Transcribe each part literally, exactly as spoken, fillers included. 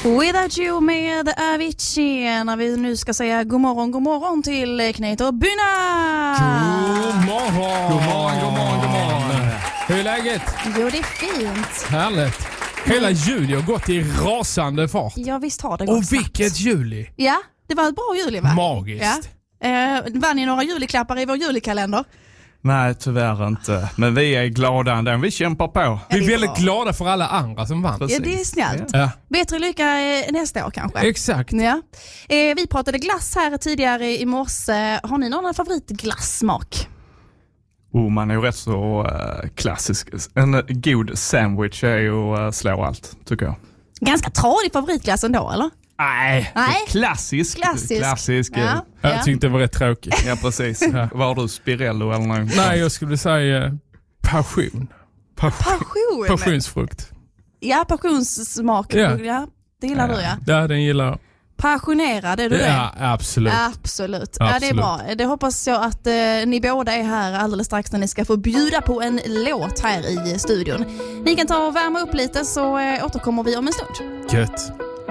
Without You med Avicii, när vi nu ska säga god morgon, god morgon till Knete och Bynna. God morgon. God morgon, god morgon, god morgon. Hur är läget? Jo, det är fint. Härligt. Hela juli har gått i rasande fart. Ja, visst har det gått Och snabbt. vilket juli. Ja, det var ett bra juli, va? Magiskt. Ja. Eh, vann ni några juliklappar i vår julikalender? Nej, tyvärr inte. Men vi är glada ändå. Vi kämpar på. Vi är det är väldigt bra. glada för alla andra som vann. Ja, det är snällt. Ja. Bättre lycka eh, nästa år kanske. Exakt. Ja. Eh, vi pratade glass här tidigare i morse. Har ni någon favoritglassmak? Oh, man är ju rätt så uh, klassisk. En uh, god sandwich är ju uh, slå allt, tycker jag. Ganska tradig favoritglass ändå, eller? Nej, Nej. klassisk. Klassisk. Klassisk. Ja. Jag Ja. tyckte det var rätt tråkigt. Ja, precis. Var du Spirello eller något? Nej, jag skulle säga eh, passion. Passion. Passionsfrukt. Ja, passionssmak. Ja. Ja, det gillar du, ja. Ja, den gillar jag. Passionerad, är du det? Ja, absolut. Absolut. Ja, det är Absolut. bra. Det hoppas jag att eh, ni båda är här alldeles strax när ni ska få bjuda på en låt här i studion. Ni kan ta och värma upp lite, så eh, återkommer vi om en stund. Gött.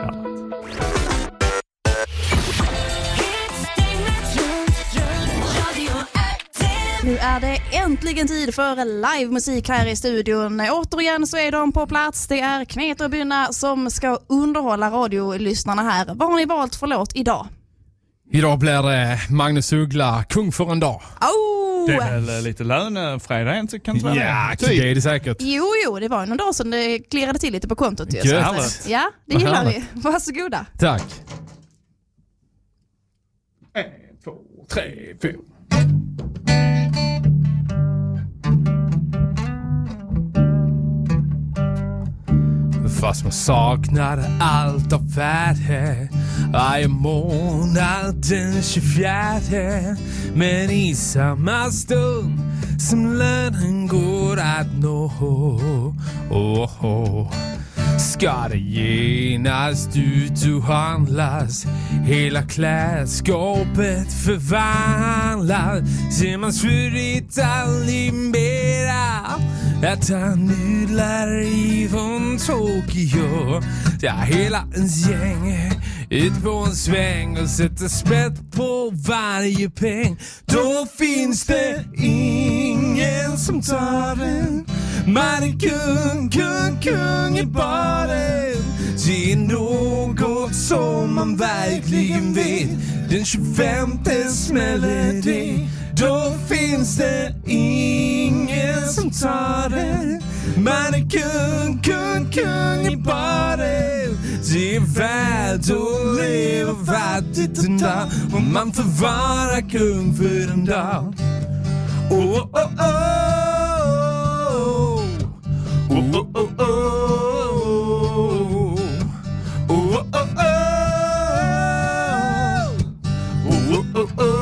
Nu är det äntligen tid för livemusik här i studion. Återigen så är de på plats. Det är Knete och Bynna som ska underhålla radiolyssnarna här. Vad har ni valt för låt idag? Idag blir det Magnus Uggla, Kung för en dag. Oh! Det är väl lite lönefredag, inte kan det vara Ja, det? det är det säkert. Jo, jo, det var ju någon dag sedan det klirrade till lite på kontot. Ju, Gött. så att, Härligt. ja, det Vad gillar vi. härligt. Varsågoda. Tack. En, två, tre, fyra. Fast man saknar allt av värde varje månad den tjugofjärde. Men i samma stund som lönen går att nå, oh, oh, ska det genast ut och handlas. Hela klädskåpet förvandlas. Ser man svurit aldrig mera att han nudlar ifrån Tokyo. Ja, hela ens gäng ut på en sväng och sätter spett på varje peng. Då finns det ingen som tar den. Man är kung, kung, kung i baren. Det är något som man verkligen vet. Den tjugofemte smäller det. Då finns det ingen som tar det. Man är kung, kung, kung i baren. Det är värt att leva fattigt en dag. Och man får vara kung för en dag. Oh, oh, oh, oh. Oh, oh, oh, oh. Oh, oh, oh, oh. Oh, oh, oh, oh.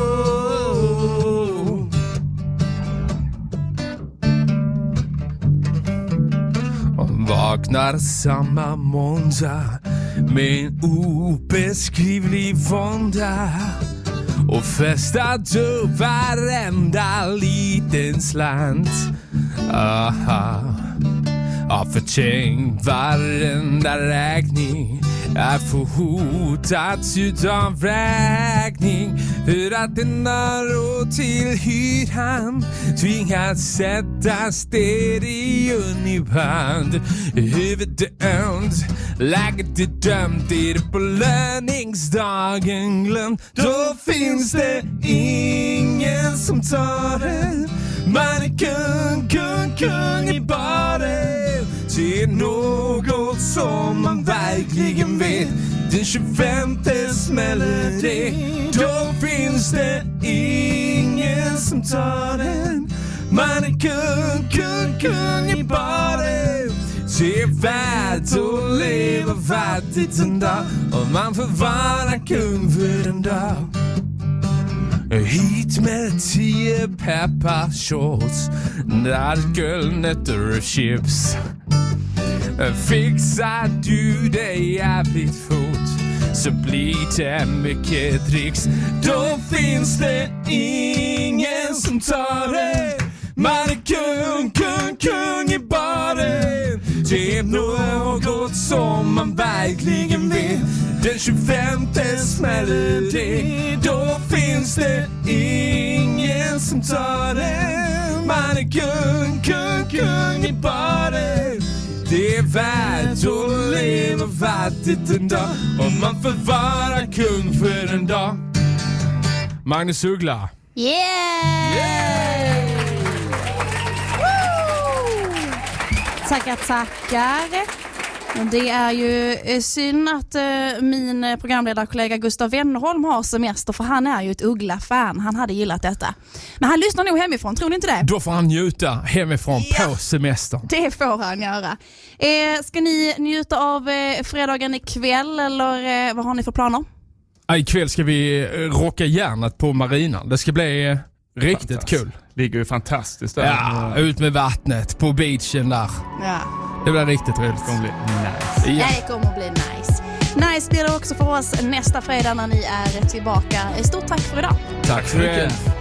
Vaknar samma måndag med en obeskrivlig vånda och festat upp varenda liten slant. Aha. Har förtänkt varenda räkning. Jag får hotats utav räkning. För att den har råd till hyran tvingats sätta stereon i band. Huvudömt, läget är dömt. Är det på löningsdagen glömt, då finns det ingen som tar det. Man är kung, kung, kung i baren. Det är något som man verkligen vet. Den tjugofemte smäller det. Då finns det ingen som tar den. Man är kung, kung, kung i baren. Det är värt att leva fattigt en dag. Och man får vara kung för en dag. Hit med tio pepparshorts, nötter och chips. Fixar du det jävligt fort så blir det mycket dricks. Då finns det ingen som tar det. Man är kung, kung, kung i baren. det är något som man verkligen vill. Den tjugofemte smäller det, då finns det ingen som tar det. Man är kung, kung, kung i baren. Det är värt att leva fattigt en dag, om man får vara kung för en dag. Magnus Uggla. Yeah! Yeah! Woo! Tackar, tackar. Det är ju synd att uh, min programledarkollega Gustav Wennerholm har semester, för han är ju ett Uggla-fan. Han hade gillat detta. Men han lyssnar nog hemifrån, tror ni inte det? Då får han njuta hemifrån ja. på semestern. Det får han göra. Eh, ska ni njuta av eh, fredagen ikväll, eller eh, vad har ni för planer? Ja, ikväll ska vi rocka järnet på marinan. Det ska bli eh, riktigt kul. Ligger ju fantastiskt där. Ja, ut med vattnet på beachen där. Ja. Det blir riktigt roligt. Det kommer bli nice. Ja. Det kommer bli nice. Nice blir det också för oss nästa fredag när ni är tillbaka. Stort tack för idag. Tack för det.